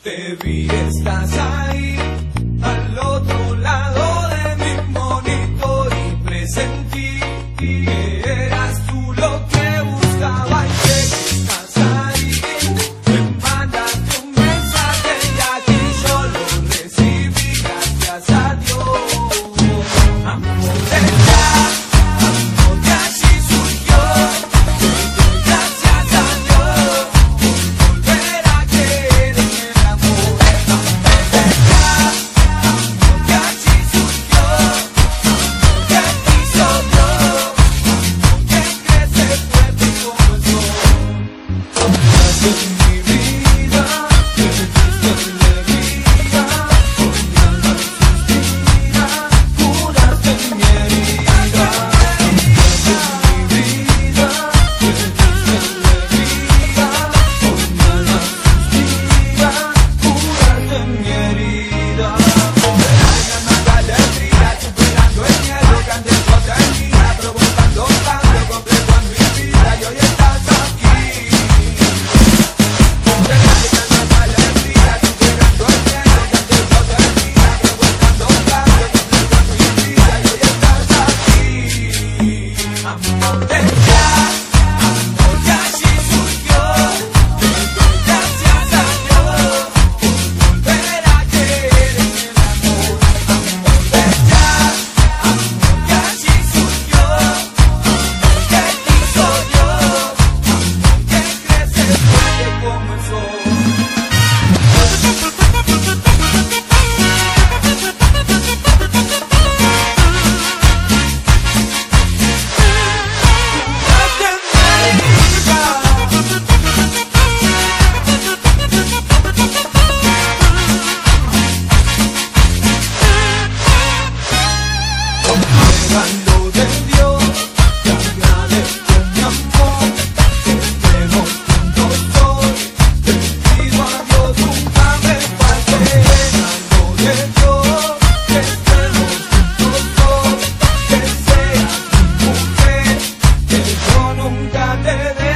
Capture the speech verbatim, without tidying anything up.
Te vi, estás ahí, al otro lado de mi monitor y presentí que eras tú lo que buscaba y que estás ahí. Me mandaste un mensaje y aquí yo lo recibí, gracias a Dios. Amor de verdad, amor que así surgió, te doy gracias a Dios por volver a creer en el amor. Amor de verdad, amor que así surgió, amor que quiso Dios, amor que crece fuerte como el sol. Entraste en mi vida, te diste alegría, hoy mi alma suspira, curaste mi herida. Entraste en mi vida, te diste alegría, hoy mi alma suspira, curaste mi herida. Llenando alegría, superando el miedo que antes no tenía, provocando un cambio completo en mi vida y hoy estás aquí. Llenando alegría, superando el miedo que antes no tenía, provocando un cambio completo en mi vida y hoy estás aquí. Amor de verdad, amor que así surgió, te doy gracias a Dios por volver a creer en el amor. Amor de verdad, amor que así surgió, amor que quiso Dios, amor que crece fuerte como el sol. Regalo de Dios, te agradezco mi amor, que estemos juntos hoy, te pido a Dios nunca me falte. Regalo de Dios, que estemos juntos hoy, que seas mi mujer, que yo nunca te deje.